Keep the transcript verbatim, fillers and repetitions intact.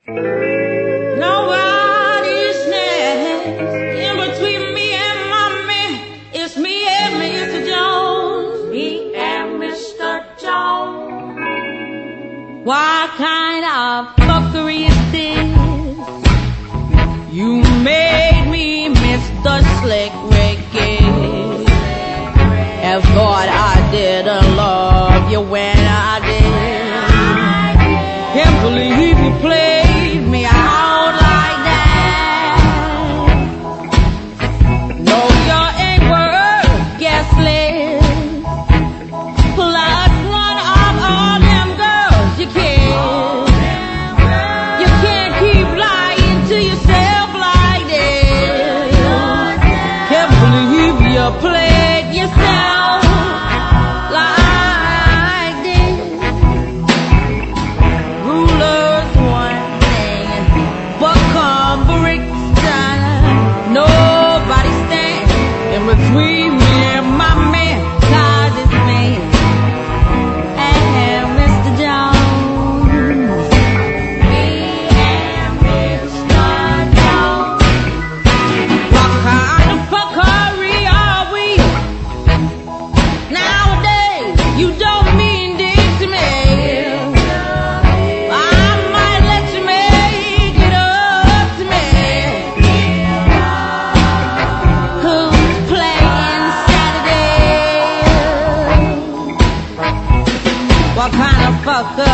Nobody's next in between me and mommy. It's me and Mister Jones. Me and Mister Jones. What kind of fuckery is this? You made me Mister Slick Ricky. And thought I didn't love you when I did. Can't believe you played me out like that. No, you ain't worth guessing. Plus one of all them girls you kissed. You can't keep lying to yourself like this. Can't believe you played yourself like this. Rulers one thing, but come Brixton, nobody stands in between me and my man, 'cause it's me and Mister Jones. Me and Mister Jones. What kind of fuckery are we? Nowadays, you don't mean dick to me. I might let you make it up to me. Who's playing Saturday? What kind of fucker